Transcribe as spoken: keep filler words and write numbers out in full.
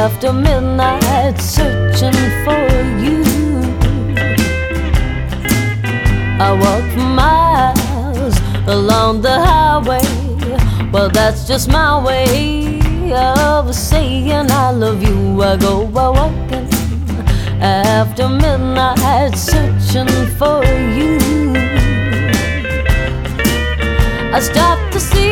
after midnight searching for you. I walk for miles along the highway. Well, that's just my way of saying I love you. I go a walking after midnight searching for you. I stop to see